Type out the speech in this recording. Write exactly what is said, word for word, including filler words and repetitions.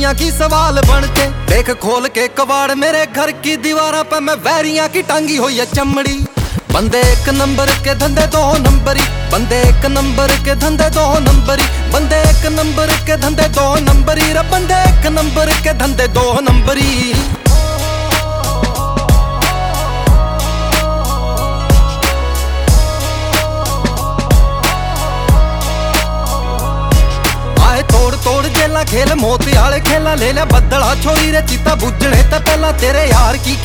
वैरियां की सवाल बन के देख खोल के कबाड़ मेरे घर की दीवारों पे मैं वैरियां की टांगी हुई है चमड़ी। बंदे एक नंबर के धंधे दो नंबरी, बंदे एक नंबर के धंधे दो नंबरी, बंदे एक नंबर के धंधे दो नंबरी रे, बंदे एक नंबर के धंधे दो नंबरी। तोड़ तोड़ जेला खेल मोती आले खेला ले लिया बदला छोरी रे, चीता बुझने ते पहला तेरे यार की